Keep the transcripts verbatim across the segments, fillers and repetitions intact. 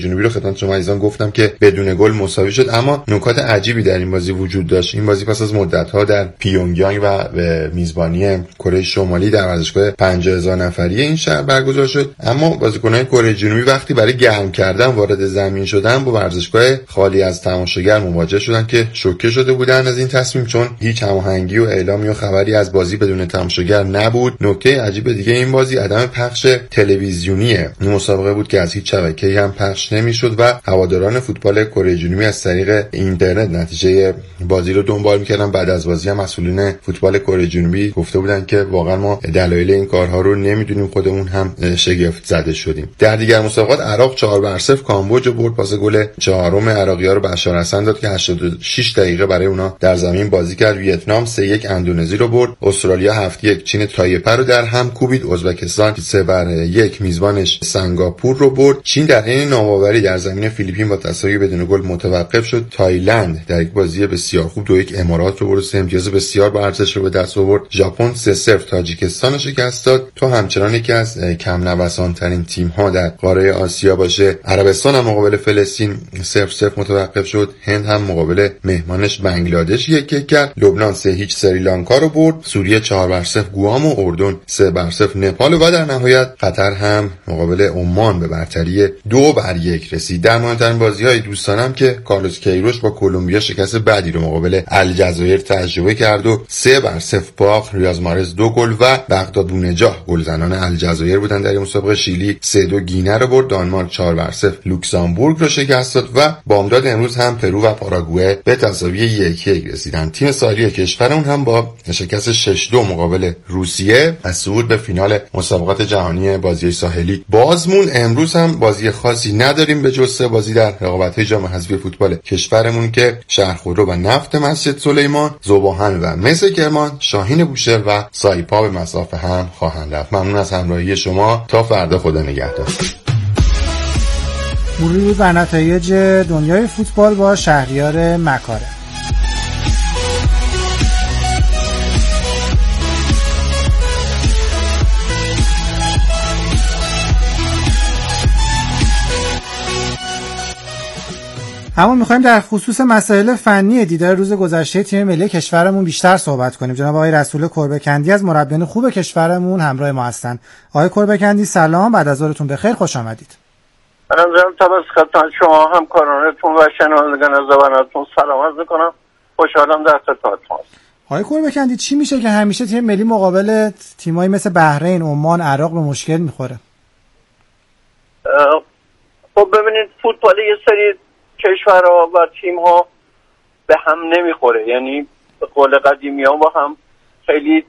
جنوبی رو خدمت شما عزیزان گفتم که بدون گل مساوی شد، اما نکات عجیبی در این بازی وجود داشت. این بازی پس از مدت‌ها در پیونگیانگ و به میزبانی کره شمالی در ورزشگاه پنجاه هزار نفری این شهر برگزار شد، اما بازیکنان کره جنوبی وقتی برای گرم کردن وارد زمین شدن با ورزشگاه خالی از تماشاگر مواجه شدن که شوکه شده بودن از این تصمیم، چون هیچ هماهنگی و اعلامی و خبری از بازی بدون تماشاگر نبود. نکته عجیب دیگه این بازی عدم پخش تلویزیونی این مسابقه بود که از هیچ شبکه‌ای هم پخش نمی‌شد و هواداران فوتبال کره جنوبی از طریق اینترنت نتیجه بازی رو دنبال می‌کردن. بعد از بازی هم مسئولین فوتبال کره جنوبی گفته بودن که واقعا ما دلایل این کارها رو نمی‌دونیم، خودمون هم شگفت زده شدیم. در دیگر مسابقات عراق چهار بر صفر کامبوج برد. پاس گل چهارم عراقی‌ها رو بشار حسن داد که هشتاد و شش دقیقه برای اونا در زمین بازی کرد. ویتنام سه یک اندونزی رو برد. استرالیا هفت یک چین تایپه رو در هم کوبید. ازبکستان سه بر یک میزبانش سنگاپور رو برد. چین در حین ناباوری در زمین فیلیپین با تساوی بدون گل متوقف شد. تایلند در یک بازی بسیار خوب دو یک امارات رو برد، سه امتیاز بسیار با ارزش رو به دست آورد. ژاپن سه صفر تاجیکستان رو شکست داد. تو همچنان یکی از کم نوسان‌ترین تیم‌ها در قاره آسیا باشه، عربستان هم مقابل فلسطین صفر صفر متوقف شد. هند هم مقابل مهمانش بنگلادش یک یک کرد. لبنان سه هیچ سریلانکا رو برد. سوریه چهار بر صفر گوام و اردن سه بر صفر نپال و در نهایت قطر هم مقابل عمان به برتری دو بر یک رسید. در مهمترین بازی‌های دوستانم که کارلوس کیروش با کلمبیا شکست بعدی رو مقابل الجزایر تجربه کرد و سه بر صفر باخت. ریاض مارز دو گل و بغداد بونجاه گلزنان الجزایر بودن در این مسابقه. شیلی سه دو گینه رو برد. دانمارک چهار بر صفر لوکزامبورگ رو شکست داد و بامداد امروز هم پرو و پاراگوئه به تساوی یک یک رسیدن. تیم ساحلی کشورمون هم با شکست شش دو مقابل روسیه از صعود به فینال مسابقات جهانی بازی ساحلی بازمون. امروز هم بازی خاصی نداریم به جز سه بازی در رقابت‌های جام حذفی فوتبال کشورمون که شهرخودرو و نفت مسجد سلیمان، ذوباهن و مس کرمان، شاهین بوشهر و سایپا به مسافه هم خواهند رفت. ممنون از همراهی شما. تا فردا، خدا نگهدار. مرور بر نتایج دنیای فوتبال با شهریار مکاره. اما می‌خوایم در خصوص مسائل فنی دیدار روز گذشته تیم ملی کشورمون بیشتر صحبت کنیم. جناب آقای رسول کربه‌کندی از مربیان خوب کشورمون همراه ما هستند. آقای کربه‌کندی سلام، بعد از ظهرتون بخیر، خوش آمدید. سلام جناب تبس، خدمت شما همکارانتون و شنوندگان زبانتون سلام عرض می‌کنم. خوشحالم در خدمتتون هستم. آقای کربه‌کندی چی میشه که همیشه تیم ملی مقابل تیمایی مثل بحرین، عمان، عراق به مشکل می‌خوره؟ خب ببینید فوتبال یه سری کشورها و تیم‌ها به هم نمیخوره، یعنی به قول قدیمی ها با هم خیلی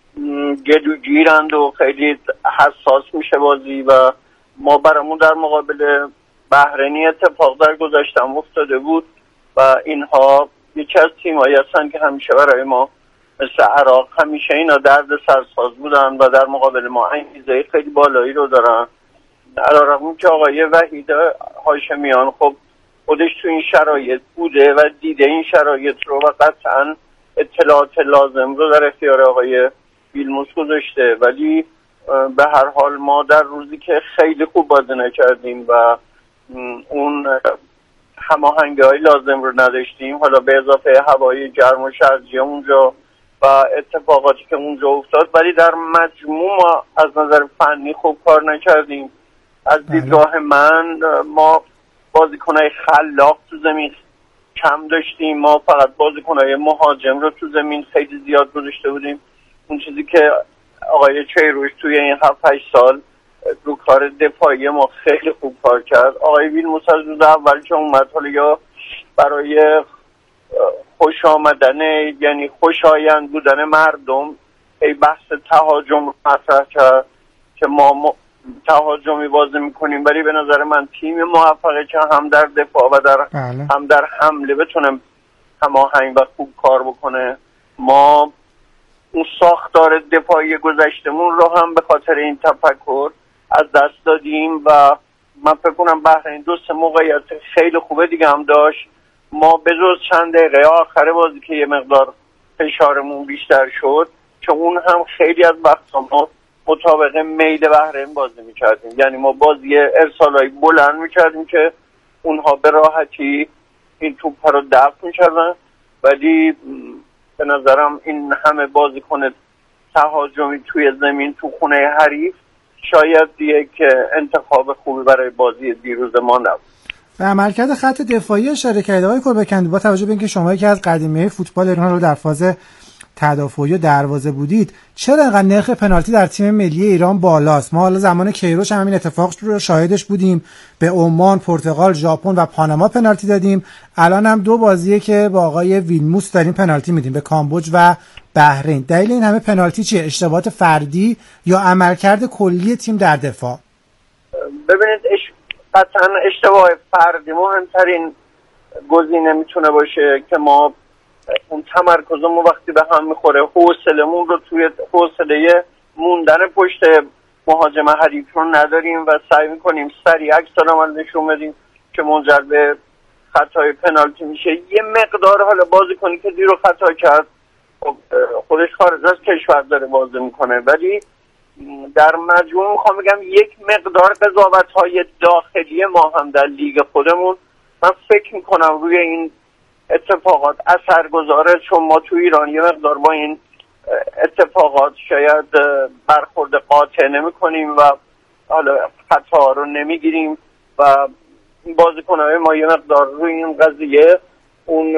گلوگیرند و خیلی حساس میشه بازی و ما برامون در مقابل بحرینی اتفاق در گذشتم افتاده بود و اینها یکی از تیم‌هایی هستن که همیشه برای ما مثل عراق همیشه اینا درد سرساز بودن و در مقابل ما انگیزه خیلی بالایی رو دارن. علی‌رغم که آقای وحید هاشمیان خب خودش تو این شرایط بوده و دیده این شرایط رو و قطعا اطلاعات لازم رو در اختیار آقای ویلموس گذاشته، ولی به هر حال ما در روزی که خیلی خوب بازی نکردیم و اون هماهنگی های لازم رو نداشتیم، حالا به اضافه هوای گرم و شرجی اونجا و اتفاقاتی که اونجا افتاد، ولی در مجموع ما از نظر فنی خوب کار نکردیم. از دیدگاه من ما بازیکنای خلاق تو زمین کم داشتیم، ما فقط بازیکنای مهاجم رو تو زمین خیلی زیاد گذاشته بودیم. اون چیزی که آقای کیروش توی این هفت هشت سال رو کار دفاعی ما خیلی خوب کار کرد. آقای ویلموس از روز اول که اومد حالا یا برای خوش آمدن یعنی خوشایند بودن مردم ای بحث تهاجم رو مطرح کرد که ما تهاجمی بازی میکنیم، ولی به نظر من تیم موفقه که هم در دفاع و در بله. هم در حمله بتونه هماهنگ و خوب کار بکنه. ما اون ساختار دفاعی گذشتمون رو هم به خاطر این تفکر از دست دادیم و من فکر کنم بحرین دو سه موقعیت خیلی خوبه دیگه هم داشت. ما به جز چند دقیقه آخر بازی که یه مقدار فشارمون بیشتر شد که اون هم خیلی از وقتا ما مطابق میل بحرین بازی میکردیم، یعنی ما بازی ارسالایی بلند میکردیم که اونها به راحتی این توپ رو دفع می‌کردن، ولی به نظرم این همه بازیکن تهاجمی توی زمین تو خونه حریف شاید یک انتخاب خوبی برای بازی دیروز ما نبود. به عملکرد خط دفاعی اشاره کردید آقای کوربکندی، با توجه به اینکه شما یکی از قدیمی‌های فوتبال ایران رو در فاز تدافعی و دروازه بودید، چرا انقدر نرخ پنالتی در تیم ملی ایران بالاست؟ ما حالا زمان کیروش هم همین اتفاق رو شاهدش بودیم، به عمان، پرتغال، ژاپن و پاناما پنالتی دادیم. الان هم دو بازیه که با آقای ویلموس داریم پنالتی میدیم، به کامبوج و بحرین. دلیل این همه پنالتی چیه؟ اشتباهات فردی یا عملکرد کلی تیم در دفاع؟ ببینید اش... قطعا اشتباه فردی مهمترین گزینه میتونه باشه که ما اون تمرکزمون وقتی به هم میخوره حوصله‌مون رو توی حوصله موندن پشت مهاجم حریف رو نداریم و سعی میکنیم سریع عکس العمل نشون بدیم که منجر به خطای پنالتی میشه. یه مقدار حالا بازیکنی که دیرو خطا کرد خودش خارج از کشور داره بازی میکنه، ولی در مجموع میخوام بگم یک مقدار قضاوت‌های داخلی ما هم در لیگ خودمون من فکر میکنم روی این اتفاقات اثر گذاره، چون ما تو ایران یه مقدار با این اتفاقات شاید برخورد قاطع نمی کنیم و حالا خطا رو نمیگیریم و بازیکن‌های ما یه مقدار روی این قضیه اون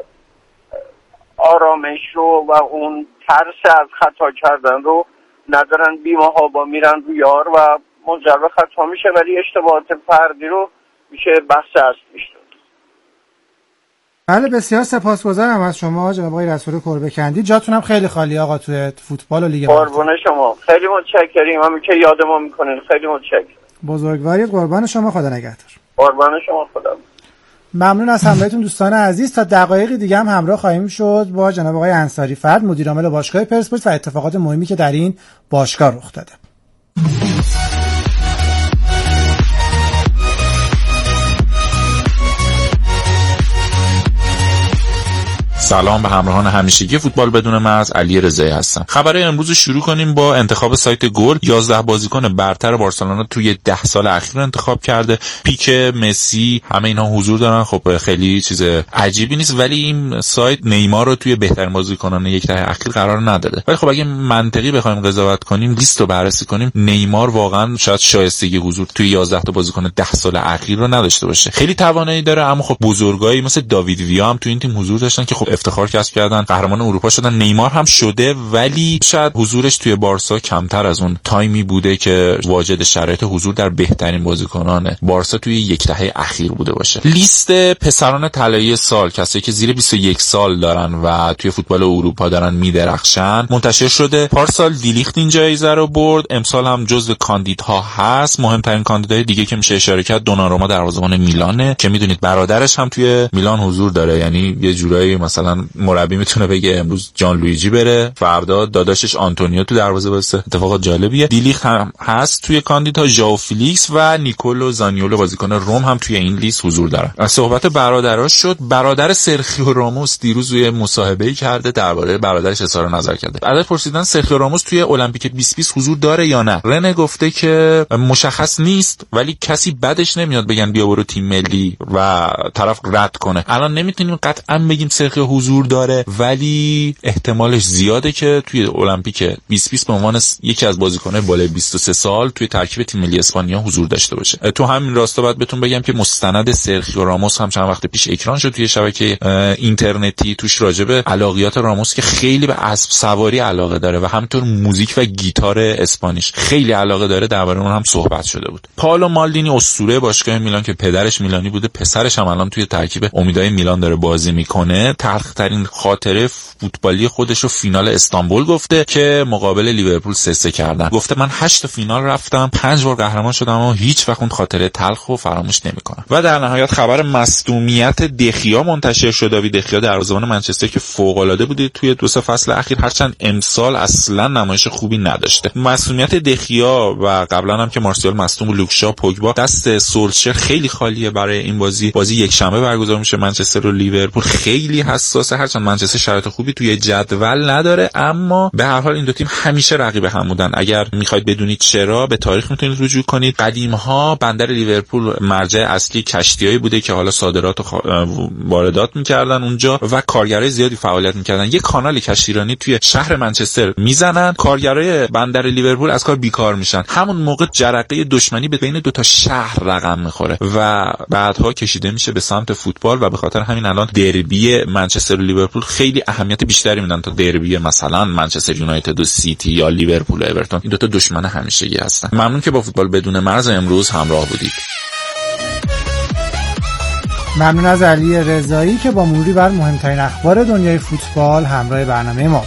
آرامش رو و اون ترس از خطا کردن رو ندارن، بیماها با میرن روی یار و منجر به خطا میشه، ولی اشتباهات فردی رو میشه بحث اصلیش داد. بله بسیار سپاسگزارم از شما جناب آقای رسول کوربکندی، جاتون هم خیلی خالی آقا تو فوتبال و لیگ برتر. قربان شما، خیلی متشکریم، همین که یاد ما میکنین، خیلی متشکرم. بزرگواری، قربان شما، خدا نگهدار. قربان شما، خدا. ممنون از همراهیتون دوستان عزیز. تا دقایق دیگه هم همراه خواهیم شد با جناب آقای انصاری فرد، مدیر عامل باشگاه پرسپولیس و اتفاقات مهمی که در این باشگاه رخ داده. سلام به همراهان همیشگی فوتبال بدون مرز، علی رضایی هستم. خبر امروز شروع کنیم با انتخاب سایت گل. یازده بازیکن برتر بارسلونا توی ده سال اخیر انتخاب کرده. پیک، مسی، همه اینها حضور دارن. خب خیلی چیز عجیبی نیست، ولی این سایت نیمار رو توی بهترین بازیکنان یک دهه اخیر قرار نداده. ولی خب اگه منطقی بخوایم قضاوت کنیم، لیست رو بررسی کنیم، نیمار واقعا شاید شایستگی حضور توی یازده تا بازیکن ده سال اخیر رو نداشته باشه. خیلی توانایی داره، اما خب بزرگایی مثل داوید ویا هم توی این تیم حضور داشتن که خب افتخار کسب کردن، قهرمان اروپا شدن. نیمار هم شده، ولی شاید حضورش توی بارسا کمتر از اون تایمی بوده که واجد شرایط حضور در بهترین بازیکنان بارسا توی یک دهه اخیر بوده باشه. لیست پسران طلایی سال، کسایی که زیر بیست و یک سال دارن و توی فوتبال اروپا دارن میدرخشن، منتشر شده. پارسال دیلیخت این جایزه رو برد، امسال هم جزو کاندیدها هست. مهمترین کاندیدای دیگه که میشه اشاره کرد دوناروما دروازه‌بان میلانه که میدونید برادرش هم توی میلان حضور داره، یعنی یه جورایی مثلا مربی میتونه بگه امروز جان لویجی بره، فردا داداشش آنتونیو تو دروازه واسه اتفاق جالبیه. دیلیخت هم هست توی کاندیدها، ژائو فیلیکس و نیکولو زانیولو بازیکن روم هم توی این لیست حضور دارن. از صحبت برادراش شد، برادر سرخیو راموس دیروز روی مصاحبه‌ای کرده درباره برادرش اظهار نظر کرده. ازش پرسیدن سرخیو راموس توی المپیک بیست بیست حضور داره یا نه. رنه گفته که مشخص نیست، ولی کسی بدش نمیاد بگن بیا برو تیم ملی و طرف رد کنه. الان نمیتونیم قطعا بگیم سرخیو حضور داره، ولی احتمالش زیاده که توی المپیک بیست بیست به عنوان یکی از بازیکن‌های بالای بیست و سه سال توی ترکیب تیم ملی اسپانیا حضور داشته باشه. تو همین راستا باید بهتون بگم که مستند سرخیو راموس هم چند وقت پیش اکران شد توی شبکه اینترنتی، توش راجبه علاقیات راموس که خیلی به اسب سواری علاقه داره و همینطور موزیک و گیتار اسپانیش خیلی علاقه داره، درباره اون هم صحبت شده بود. پائولو مالدینی اسطوره باشگاه میلان که پدرش میلانی بوده، پسرش هم الان توی ترکیب امیدهای میلان داره بازی میکنه، تلخ‌ترین خاطره فوتبالی خودش رو فینال استانبول گفته که مقابل لیورپول سه سه کردن. گفته من هشت تا فینال رفتم، پنج بار قهرمان شدم، اما هیچ وقت اون خاطره تلخ رو فراموش نمی‌کنم. و در نهایت خبر مصدومیت دخیا منتشر شد. داوید دخیا دروازه‌بان منچستر که فوق‌العاده بوده توی دو سه فصل اخیر، هرچند امسال اصلا نمایش خوبی نداشته. مصدومیت دخیا و قبلا هم که مارسیال مصدوم و لوکشا، پوگبا، دست سولشر خیلی خالیه برای این بازی. بازی یک شنبه برگزار میشه، منچستر و لیورپول. خیلی حساس حساسه، هرچند منچستر شرایط خوبی توی جدول نداره، اما به هر حال این دو تیم همیشه رقیب هم بودن. اگر میخواید بدونید چرا، به تاریخ میتونید رجوع کنید. قدیم‌ها بندر لیورپول مرجع اصلی کشتیایی بوده که حالا صادرات و واردات میکردن اونجا و کارگرای زیادی فعالیت میکردن. یه کانال کشتیرانی توی شهر منچستر میزنن، کارگرای بندر لیورپول از کار بیکار میشن. همون موقع جرقه دشمنی بین دو تا شهر رقم میخوره و بعدها کشیده میشه به سمت فوتبال و به خاطر همین الان دربی منچستر و لیورپول خیلی اهمیت بیشتری میدن تا دربی مثلا منچستر یونایتد و سیتی یا لیورپول و اورتون. این دو تا دشمن همیشگی هستن. ممنون که با فوتبال بدون مرز امروز همراه بودید. ممنون از علی رضایی که با مروری بر مهمترین اخبار دنیای فوتبال همراه برنامه ما.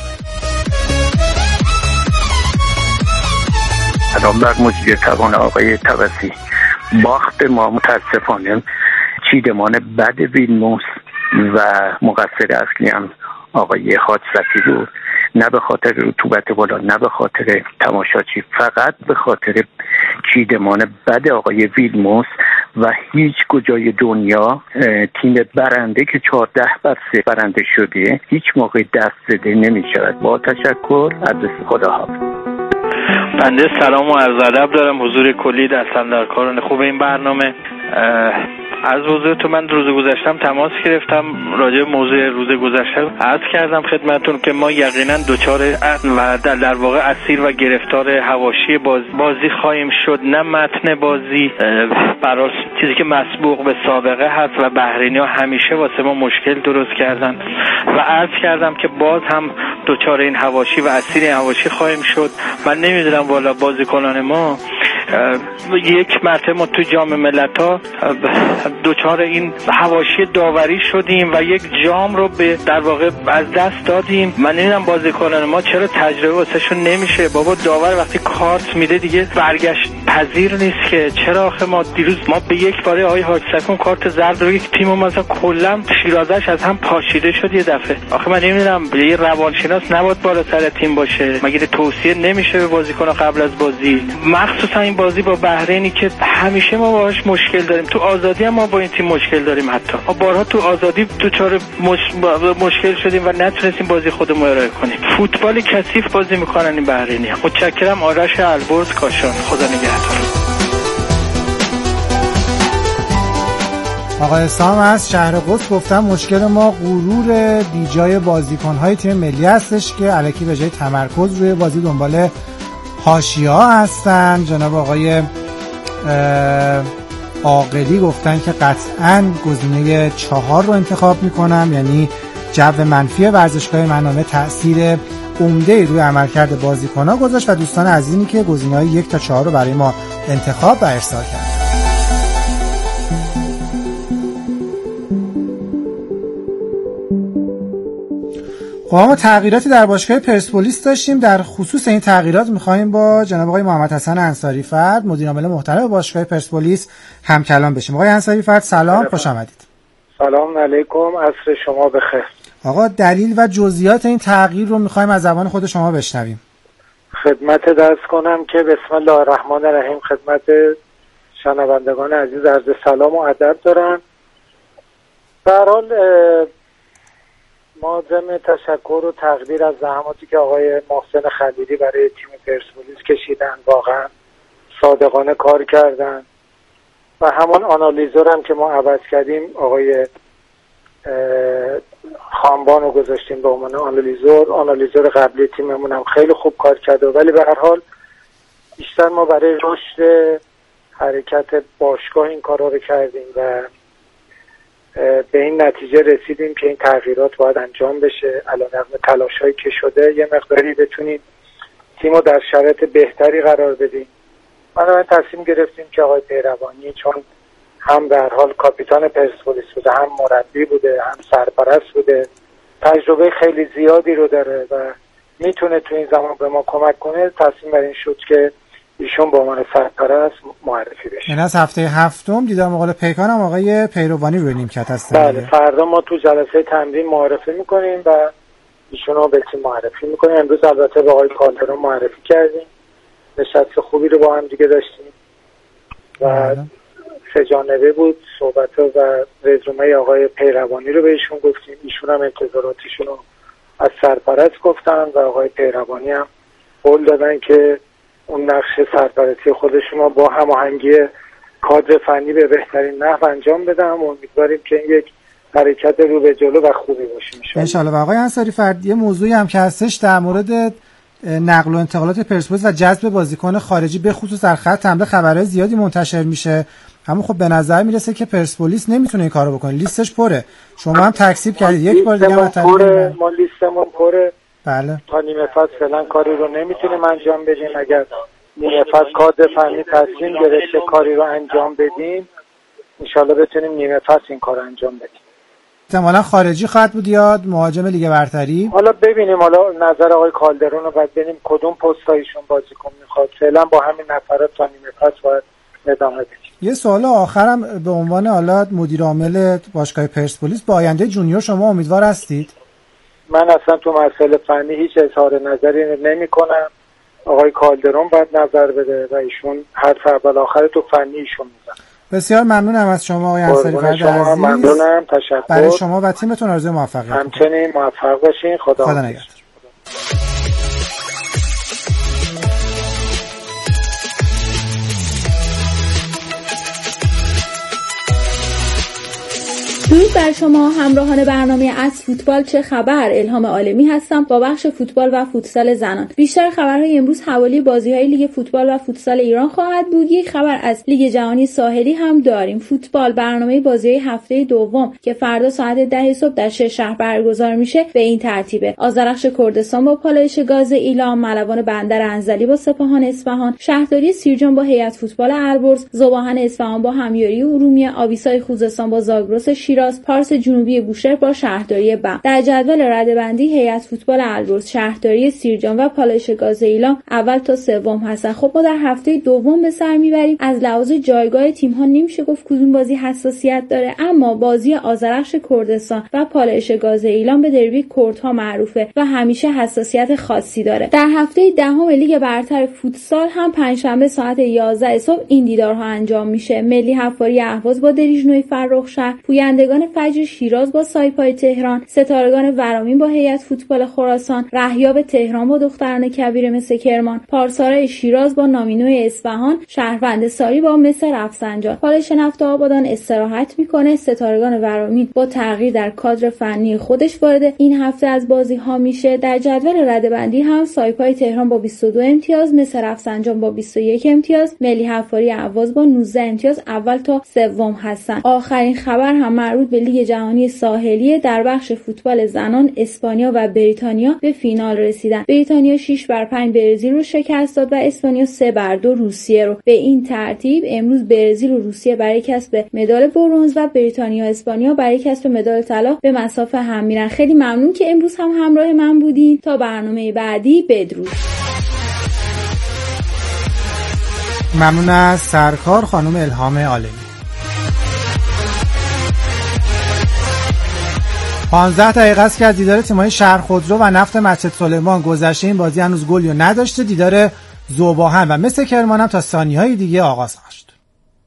سلام بر مجری توان آقای توسی. باخت ما متاسفانه چیدمان بد ویلموس و مقصر اصلی هم آقای حاجزتی بود، نه به خاطر رطوبت بالا، نه به خاطر تماشاچی، فقط به خاطر چیدمان بد آقای ویلموس و هیچ کجای دنیا تیم برنده که چهارده بر سه برنده شده هیچ موقع دست زده نمی شود. با تشکر، از خدا حافظ. بنده سلام و عرض ادب دارم حضور کلی در صندوقداران خوب این برنامه. از حضورتون من روز گذشتم تماس گرفتم، راجع به موضوع روز گذشته عرض کردم خدمتتون که ما یقینا دوچار و در, در واقع اسیر و گرفتار حواشی باز بازی خواهیم شد، نه متن بازی. برای چیزی که مسبوق به سابقه هست و بحرینی‌ها همیشه واسه ما مشکل درست کردن و عرض کردم که باز هم دوچار این حواشی و اسیر این حواشی خواهیم شد. من نمیدونم والا بازیکنان ما یک مرتبه ما تو جام ملت‌ها دوچار این حواشی داوری شدیم و یک جام رو به در واقع از دست دادیم. من نمیدونم بازیکنان ما چرا تجربه واسهشون نمیشه. بابا داور وقتی کارت میده دیگه برگشت پذیر نیست که. چرا آخه ما دیروز ما به یک باره آقای حاج سکون کارت زرد رو یک تیم مثلا کلا شیرازش از هم پاشیده شد یه دفعه. آخه من نمیدونم یه روانشناس نباید بالا سر تیم باشه؟ مگه توصیه نمیشه به بازیکن قبل از بازی؟ مخصوصا این بازی با بحرینی که همیشه ما باهاش مشکل داریم. تو آزادی هم ما با این تیم مشکل داریم. حتی ما بارها تو آزادی دوچار مش... مشکل شدیم و نتونستیم بازی خودمون رو ارائه کنیم. فوتبال کثیف بازی میکنن این بحرینی. متشکرم. آرش البرز کاشان. خدا نگهدار. آقای سام از شهر قدس گفتم مشکل ما غرور بیجای بازیکن‌های تیم ملی هستش که الکی به جای تمرکز روی بازی دنبال حاشیه‌ها هستن. جناب آقای عاقلی گفتن که قطعاً گزینه چهار رو انتخاب میکنم، یعنی جو منفی ورزشگاه منامه تأثیر عمده روی عملکرد بازیکن‌ها گذاشت و دوستان عزیزی که گزینه‌های یک تا چهار رو برای ما انتخاب و ارسال کردن. خب ما تغییراتی در باشگاه پرسپولیس داشتیم. در خصوص این تغییرات می‌خوایم با جناب آقای محمد حسن انصاری فرد مدیر عامل محترم باشگاه پرسپولیس هم کلام بشیم. آقای انصاری فرد سلام، خوش آمدید. سلام علیکم، عصر شما بخیر. آقا دلیل و جزئیات این تغییر رو می‌خوایم از زبان خود شما بشنویم. خدمت درس کنم که بسم الله الرحمن الرحیم خدمت شنوندگان عزیز عرض سلام و ادب دارم. به هر حال ما ضمن تشکر و تقدیر از زحماتی که آقای محسن خلیلی برای تیم پرسپولیس کشیدن، واقعا صادقانه کار کردن و همان آنالیزور هم که ما عوض کردیم آقای خانبان رو گذاشتیم به عنوان آنالیزور. آنالیزور قبلی تیممون هم خیلی خوب کار کرده، ولی به هر حال بیشتر ما برای رشد حرکت باشگاه این کارا رو کردیم و به این نتیجه رسیدیم که این تغییرات باید انجام بشه. علیرغم تلاش‌هایی که شده یه مقداری بتونیم تیمو در شرایط بهتری قرار بدیم. ما تصمیم گرفتیم که آقای پیروانی چون هم در حال کاپیتان پرسپولیس بوده، هم مربی بوده، هم سرپرست بوده، تجربه خیلی زیادی رو داره و میتونه تو این زمان به ما کمک کنه، تصمیم بر این شد که ایشون به عنوان سرپرست معرفی بشه. این از هفته هفتم دیدم مقاله پیکان هم آقای پیروانی رو نیمکت هستن. بله، فردا ما تو جلسه تمرین معرفی میکنیم و ایشون رو به تیم معرفی میکنیم. امروز البته با آقای کالدرون معرفی کردیم، نشست خوبی رو با هم دیگه داشتیم و سه جانبه بود. صحبت و رزومه آقای پیروانی رو بهشون گفتیم، ایشون هم انتظاراتشون رو از سرپرست گفتن و آقای پیروانی هم قول دادن که اون نقش سرپرستی خودشون رو با هماهنگی کادر فنی به بهترین نحو انجام بدن. امیدواریم که این یک حرکت رو به جلو و خوبی باشه ان شاءالله. و آقای انصاری فرد، یه موضوعی هم که هستش در مورد نقل و انتقالات پرسپولیس و جذب بازیکن خارجی به خصوص در خط حمله خبرهای زیادی منتشر میشه. اما خب به نظر میرسه که پرسپولیس نمیتونه این کارو بکنه، لیستش پره. شما هم تکذیب کردید یک بار دیگه پره. ما لیستمون پره. بله. تا نیمه فصل فعلا کاری رو نمیتونیم انجام بدیم. اگر نیمه فصل کادر فنی تصمیم گرفته کاری رو انجام بدیم، ان شاءالله بتونیم نیمه فصل این کارو انجام بدیم. احتمالاً خارجی خواهد بود یا مهاجم لیگ برتری؟ حالا ببینیم، حالا نظر آقای کالدرون رو بعد ببینیم کدوم پستایشون بازیکن میخواد. فعلا با همین نفرات تا نیمه فصل باید ادامه بدیم. یه سوال آخرم به عنوان حالا مدیر عامل باشگاه پرسپولیس، با آینده جونیور شما امیدوار هستید؟ من اصلا تو مسئله فنی هیچ اظهار نظری نمی کنم. آقای کالدرون باید نظر بده و ایشون حرف اول آخر تو فنی ایشون میزن. بسیار ممنونم از شما آقای انصاری فرد عزیز. ممنونم، تشکر. برای شما و تیمتون آرزوی موفقیت. همچنین موفق باشین. خدا خدا نگهدار. درود بر شما همراهان برنامه از فوتبال چه خبر. الهام عالمی هستم با بخش فوتبال و فوتسال زنان. بیشتر خبرهای امروز حوالی بازی‌های لیگ فوتبال و فوتسال ایران خواهد بود. یک خبر از لیگ جهانی ساحلی هم داریم. فوتبال برنامه بازی‌های هفته دوم که فردا ساعت ده صبح در شش شهر برگزار میشه به این ترتیبه: آذرخش کردستان با پالایش گاز ایلام، ملوان بندر انزلی با سپاهان اصفهان، شهرداری سیرجان با هیئت فوتبال البرز، ذوباهن اصفهان با همیاری ارومیه، آبیسای خوزستان با زاگرس شیراز، پارس جنوبی بوشهر با شهرداری بم. در جدول رده‌بندی هیئت فوتبال البرز، شهرداری سیرجان و پالایش گاز ایلام اول تا سوم هستن. خب ما در هفته دوم به سر میبریم. از لحاظ جایگاه تیم‌ها نمیشه گفت کدوم بازی حساسیت داره، اما بازی آذرخش کردستان و پالایش گاز ایلام به دربی کردها معروفه و همیشه حساسیت خاصی داره. در هفته دهم لیگ برتر فوتسال هم پنجشنبه ساعت یازده صبح این دیدارها انجام میشه. ملی حفاری اهواز با دریژنوی فرخشهر، پویندگان فجر شیراز با سایپای تهران، ستارگان ورامین با هیئت فوتبال خراسان، رهیاب تهران با دختران کبیر مثل کرمان، پارسارای شیراز با نامینوی اصفهان، شهروند ساری با مصر رفسنجان. پالایش نفت آبادان استراحت میکنه. ستارگان ورامین با تغییر در کادر فنی خودش وارد این هفته از بازی ها میشه. در جدول رده‌بندی هم سایپای تهران با بیست و دو امتیاز، مصر رفسنجان با بیست و یک امتیاز، ملی حفاری اهواز با نوزده امتیاز اول تا سوم هستن. آخرین خبر هم مربوط به لیگ جهانی ساحلی. در بخش فوتبال زنان اسپانیا و بریتانیا به فینال رسیدن. بریتانیا شش بر پنج برزیل رو شکست داد و اسپانیا سه بر دو روسیه رو. به این ترتیب امروز برزیل و روسیه برای کسب مدال برنز و بریتانیا و اسپانیا برای کسب مدال طلا به مسافه هم میرن. خیلی ممنون که امروز هم همراه من بودین. تا برنامه بعدی بدرود. ممنون از سرکار خانم الهام عالمی. پانزده دقیقه است که از دیدار تیم‌های شهر خودرو و نفت مسجد سلیمان گذشته. این بازی هنوز گلی نداشته. دیدار ذوباهن و مثل کرمان هم تا ثانیه‌های دیگه آغاز خواهد شد.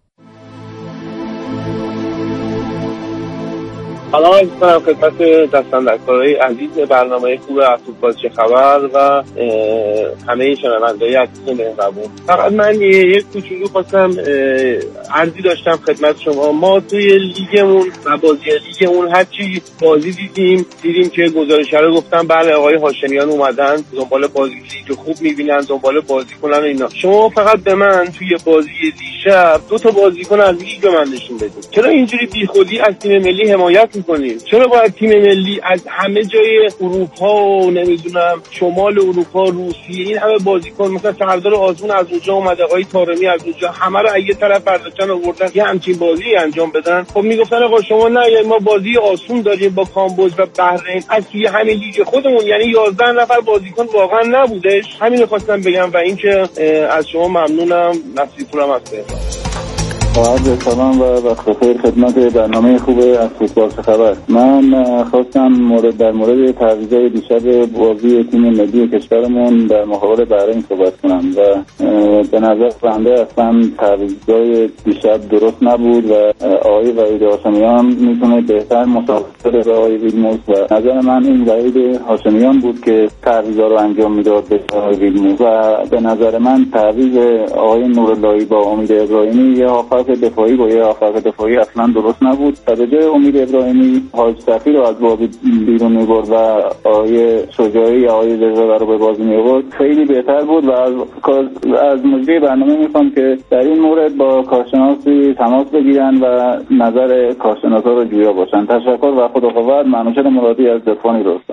سلام عزیزان، خدمت دستاندرکارای عزیز برنامه خوب از فوتبال چه خبر و همه شنونده‌های عزیز مهربون. فقط من یک کوچولو خواستم عرضی داشتم خدمت شما. ما توی لیگمون و بازی لیگمون هرچی بازی دیدیم دیدیم که گزارش رو گفتم بله آقای هاشمیان اومدن دنبال بازی لیگ خوب می‌بینن، دنبال بازی کنن اینا. شما فقط به من توی بازی دیشب دو تا بازیکن از لیگ به من نشون بدید. چرا اینجوری بیخودی از تیم ملی حمایت می‌کنید؟ چرا باید تیم ملی از همه جای اروپا و نمیدونم شمال اروپا، روسیه، این همه بازیکن مثلا سردار آزمون از اونجا اومده، آقای طارمی از اونجا، همه رو از یه طرف برداشتن آوردن یه همچین بازی انجام بدن؟ خب میگفتن آقا شما نه، یعنی ما بازی آسون داریم با کامبوج و بحرین از توی همین لیگ خودمون، یعنی یازده نفر بازیکن واقعا نبودش. همین رو خواستم بگم و اینکه از شما ممنونم. نصیب پورم هستم. عرض سلام و وقت بخیر خدمت برنامه خوب از فوتبال چه خبر. من خواستم مورد در مورد تعویضای دیشب بازی تیم ملی کشورمون در مقابل بحرین صحبت کنم و به نظر بنده اصلا تعویضای دیشب درست نبود و آقای وحید هاشمیان میتونه بهتر مسابقه به آقای ویلموس و نظر من این وحید هاشمیان بود که تعویضا رو انجام میداد به آقای ویلموس و به نظر من تعویض آقای نوراللهی با امید ابراهیمی یه هافک دفاعی با یه هافک دفاعی اصلا درست نبود و به جای امید ابراهیمی حاج صفی رو از بازی بیرون می‌برد و آقای شجاعی یا آقای رضا رو به بازی می‌آورد خیلی بهتر بود و از از مجری برنامه می‌خوام که در این مورد با کارشناسی تماس بگیرن و نظر کارشناسا رو جویا باشن. تشکر و خداحافظ. منوچهر مرادی از دفاعی رستم.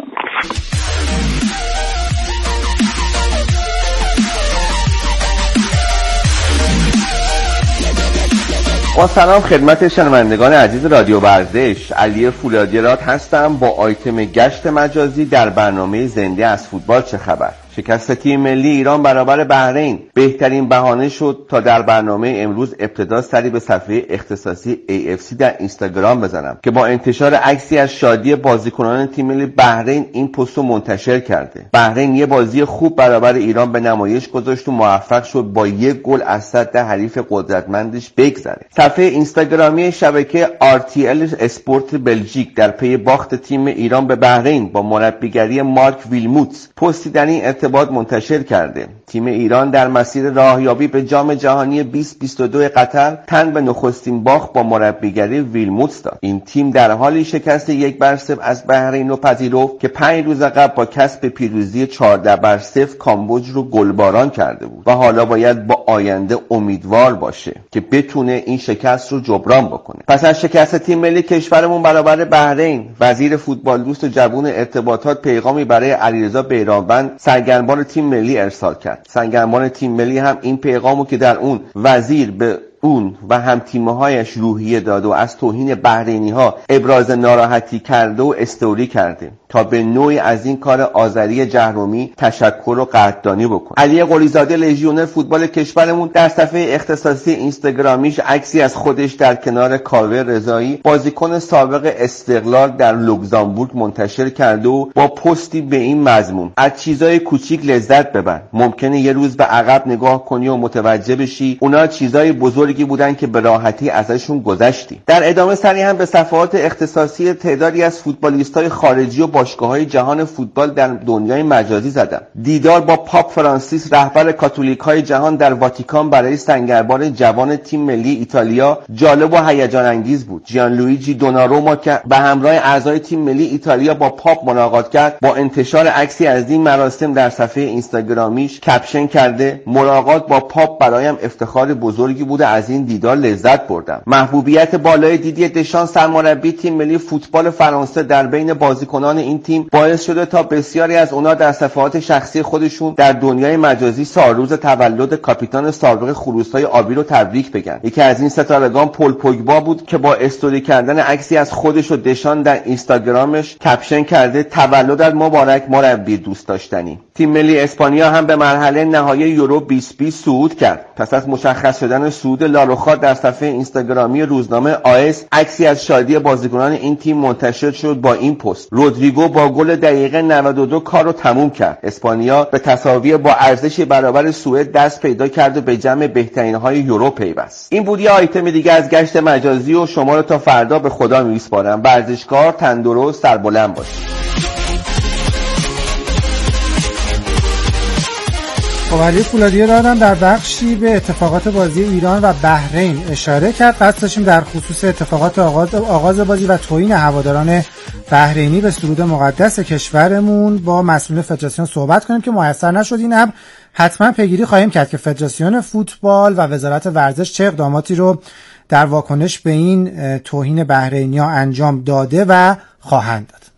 با سلام خدمت شنوندگان عزیز رادیو ورزش، علی فولادیرات هستم با آیتم گشت مجازی در برنامه زنده از فوتبال چه خبر. شکست تیم ملی ایران برابر بحرین بهترین بهانه شد تا در برنامه امروز ابتدا سری به صفحه اختصاصی ای اف سی در اینستاگرام بزنم که با انتشار عکسی از شادی بازیکنان تیم ملی بحرین این پست رو منتشر کرده. بحرین یه بازی خوب برابر ایران به نمایش گذاشت و موفق شد با یک گل از سد حریف قدرتمندش بگذره. صفحه اینستاگرامی شبکه آر تی ال اسپورت بلژیک در پی باخت تیم ایران به بحرین با مربیگری مارک ویلموتس پستی در این ارتباط منتشر کرده. تیم ایران در مسیر راهیابی به جام جهانی بیست بیست و دو قطر تن به نخستین باخت با مربیگری ویلموتس داد. این تیم در حالی شکست یک بر صفر از بحرین رو پذیرفت که پنج روز قبل با کسب پیروزی چهارده بر صفر کامبوج رو گلباران کرده بود و حالا باید با آینده امیدوار باشه که بتونه این شکست رو جبران بکنه. پس از شکست تیم ملی کشورمون برابر بحرین، وزیر فوتبال دوست و جوون ارتباطات پیغامی برای علیرضا بیرانوند سرگرمبان تیم ملی ارسال کرد. سرگرمبان تیم ملی هم این پیغامو که در اون وزیر به اون و هم تیمهایش روحیه داد و از توهین بحرینی ها ابراز ناراحتی کرده و استوری کرده تا به نوعی از این کار آذری جهرومی تشکر و قدردانی بکنه. علی قلیزاده لژیونر فوتبال کشورمون در صفحه اختصاصی اینستاگرامیش عکسی از خودش در کنار کاوه رضایی بازیکن سابق استقلال در لوکزامبورگ منتشر کرده و با پستی به این مضمون: از چیزای کوچیک لذت ببر، ممکنه یه روز به عقب نگاه کنی و متوجه بشی اونا چیزای بزرگی بودن که به راحتی ازشون گذشتی. در ادامه سری هم به صفحات اختصاصی تعدادی از فوتبالیستای خارجی و باشگاه‌های جهان فوتبال در دنیای مجازی زدم. دیدار با پاپ فرانسیس رهبر کاتولیک‌های جهان در واتیکان برای سنگربان جوان تیم ملی ایتالیا جالب و هیجان انگیز بود. جیان لویجی دوناروما که به همراه اعضای تیم ملی ایتالیا با پاپ ملاقات کرد، با انتشار عکسی از این مراسم در صفحه اینستاگرامیش کپشن کرده: ملاقات با پاپ برایم افتخار بزرگی بوده، از این دیدار لذت بردم. محبوبیت بالای دیدی دشان سرمربی تیم ملی فوتبال فرانسه در بین بازیکنان این تیم باعث شده تا بسیاری از اونا در صفحات شخصی خودشون در دنیای مجازی سالروز تولد کاپیتان سابق خروس‌های آبی رو تبریک بگن. یکی از این ستارگان پل پوگبا بود که با استوری کردن عکسی از خودش و دشان در اینستاگرامش کپشن کرده: تولدت مبارک مربی دوست داشتنی. تیم ملی اسپانیا هم به مرحله نهایی یورو بیست بیست صعود کرد. پس از مشخص شدن صعود لاروخا در صفحه اینستاگرامی روزنامه آیس عکسی از شادی بازیکنان این تیم منتشر شد با این پست: رودریگو با گل دقیقه نود و دو کار رو تموم کرد. اسپانیا به تساوی با ارزش برابر سوئد دست پیدا کرد و به جمع بهترین های یورو پیوست. این بود یه آیتم دیگه از گشت مجازی و شما رو تا فردا به خدا میسپارم. ورزشکار، تندرست، سربلند باشید. خب علی فولادی دادم در بخشی به اتفاقات بازی ایران و بحرین اشاره کرد. قصد داشتیم در خصوص اتفاقات آغاز, آغاز بازی و توهین هواداران بحرینی به سرود مقدس کشورمون با مسئول فدراسیون صحبت کنیم که میسر نشد. این امر حتما پیگیری خواهیم کرد که فدراسیون فوتبال و وزارت ورزش چه اقداماتی رو در واکنش به این توهین بحرینی‌ها انجام داده و خواهند داد.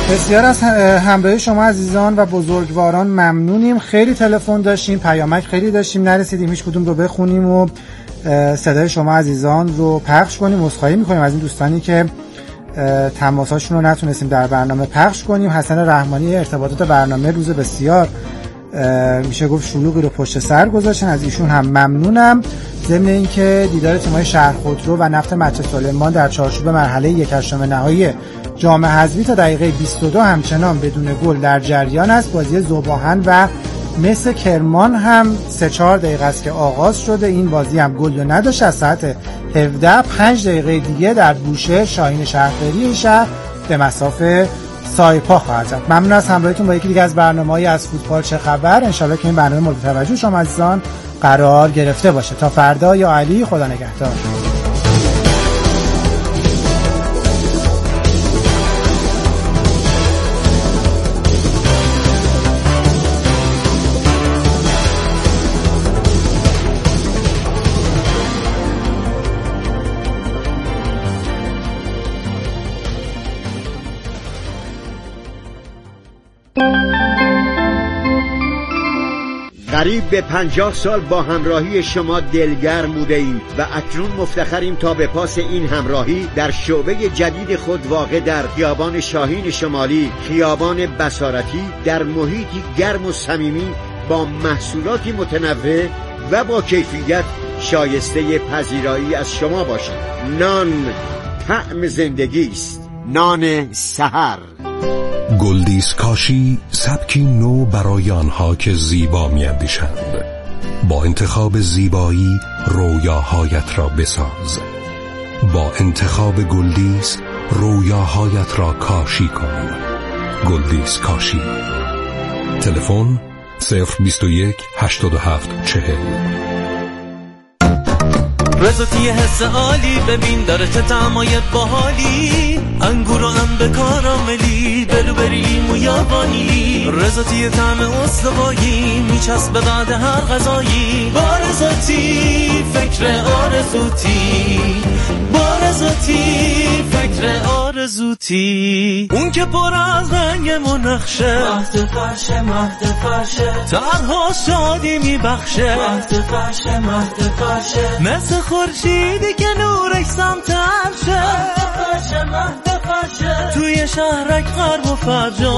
بسیار از همراهی شما عزیزان و بزرگواران ممنونیم. خیلی تلفن داشتیم، پیامک خیلی داشتیم، نرسیدیم هیچ کدوم رو بخونیم و صدای شما عزیزان رو پخش کنیم. عذرخواهی میکنیم از این دوستانی که تماساشون رو نتونستیم در برنامه پخش کنیم. حسن رحمانی ارتباطات برنامه روز بسیار میشه گفت شلوغی رو پشت سر گذاشتن، از ایشون هم ممنونم. ضمن اینکه دیدار تیم‌های شهر خودرو و نفت مجد سلیمان در چارچوب مرحله یک هشتم نهایی جام حذفی تا دقیقه بیست و دو همچنان بدون گل در جریان است. بازی ذوب‌آهن و مس کرمان هم سه چهار دقیقه است که آغاز شده، این بازی هم گل نداشت. از ساعت هفده پنج دقیقه دیگه در بوشه شاهین شهرداری شهر به مسافه سایپا خواهد زد. ممنون از همراهیتون با یکی دیگه از برنامه‌های از فوتبال چه خبر. انشالله که این برنامه مورد توجه شما عزیزان قرار گرفته باشه. تا فردا یا علی، خدا نگهدار. قریب به پنجاه سال با همراهی شما دلگرم بوده ایم و اکنون مفتخریم تا به پاس این همراهی در شعبه جدید خود واقع در خیابان شاهین شمالی، خیابان بصارتی، در محیطی گرم و صمیمی با محصولاتی متنوع و با کیفیت شایسته پذیرایی از شما باشیم. نان طعم زندگی است، نان سحر. گلدیس کاشی سبکی نو برای آنها که زیبا می‌اندیشند. با انتخاب زیبایی رویاهایت را بساز. با انتخاب گلدیس رویاهایت را کاشی کن. گلدیس کاشی. تلفن صفر بیست و یک هشتاد و هفت چهل. رزوتی حس عالی ببین داره چه طعمای باحالی، انگور و انب کاراملی، بلوبری لیمو یا وانیلی. رزوتی طعم استوایی میچسبه بعد هر غذایی. با رزوتی فکر آرزوتی، با رزوتی فکر آرزوتی. اون که پر از رنگ منخشه، مهد فرشه مهد فرشه، تنها شادی میبخشه. مهد فرشه مهد فرشه، مثل خورشیدی که نورش سمت عرشه. مهد فرشه مهد فرشه، توی شهرک غرب و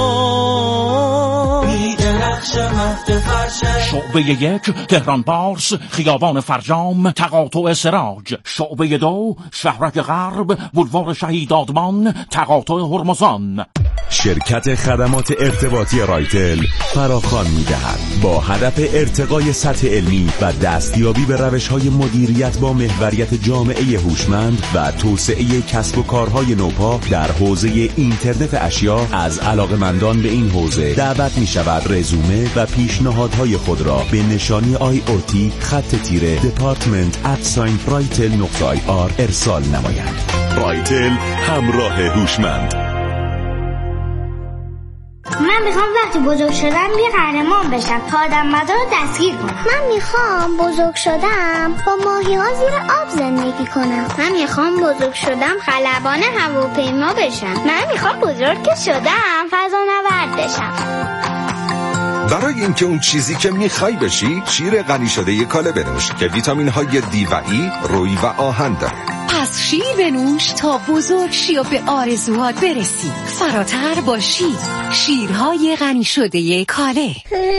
فرجام میدرخشه. مهد فرشه. شعبه یک تهران پارس، خیابان فرجام، تقاطع سراج. شعبه دو شهرک غرب، بولوار شهید آدمان، تقاطع هرمزان. شرکت خدمات ارتباطی رایتل فراخوان می‌دهد با هدف ارتقای سطح علمی و دستیابی به روش‌های مدیریت با محوریت جامعه هوشمند و توسعه کسب و کارهای نوپا در حوزه اینترنت اشیا از علاقه‌مندان به این حوزه دعوت می‌شود رزومه و پیشنهادهای خود را به نشانی آی او تی خط تیره دپارتمنت ات ساین رایتل نقطه آی آر ارسال نمایند. رایتل، همراه هوشمند. من میخوام وقتی بزرگ شدم یه قهرمان بشم تا آدم مدار رو دستگیر کنم. من میخوام بزرگ شدم با ماهی ها زیر آب زندگی کنم. من میخوام بزرگ شدم خلبان هواپیما بشم. من میخوام بزرگ که شدم فضانورد بشم. برای اینکه اون چیزی که میخوای بشی، شیر غنی شده کاله بنوش که ویتامین های دی و ای، روی و آهن داره. پس شیر بنوش تا بزرگ شی و به آرزوهات برسی. فراتر با شیر. شیرهای غنی شده کاله.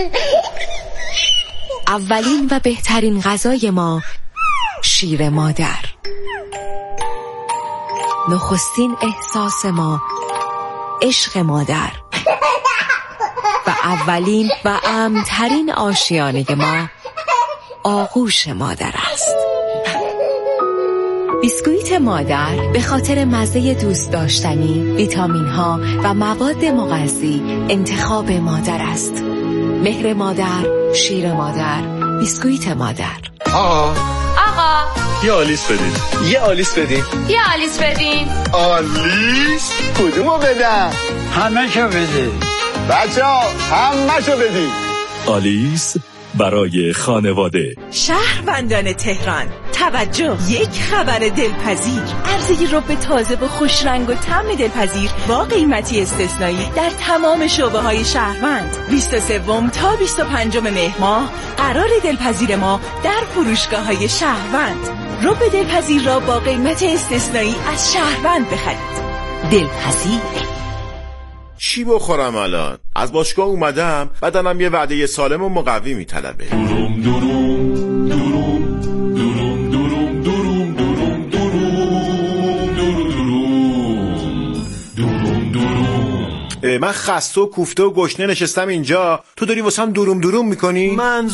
اولین و بهترین غذای ما شیر مادر. نخستین احساس ما عشق مادر. و اولین و امن‌ترین آشیانه ما آغوش مادر است. بیسکویت مادر به خاطر مزه دوست داشتنی، ویتامین ها و مواد مغذی انتخاب مادر است. مهر مادر، شیر مادر، بیسکویت مادر. آقا آقا یه آلیس بدین. یه آلیس بدین. یه آلیس بدین. آلیس؟ کدومو بدم؟ همه شو بدین. بچه ها همه شو بدین. آلیس برای خانواده. شهروندان تهران توجه، یک خبر دلپذیر، عرضه رب تازه و خوش رنگ و طعم دلپذیر با قیمتی استثنایی در تمام شعبه های شهروند. بیست و سه تا بیست و پنج مهر ماه قرار دلپذیر ما در فروشگاه های شهروند. رب دلپذیر را با قیمت استثنایی از شهروند بخرید. دلپذیر. چی بخورم الان؟ از باشگاه اومدم، بدنم یه وعده سالم و مقوی میطلبه. دوروم دوروم دوروم دوروم دوروم دوروم دوروم دوروم دوروم دوروم. من خسته و کوفته و گشنه نشستم اینجا، تو داری واسم دوروم دوروم میکنی؟ من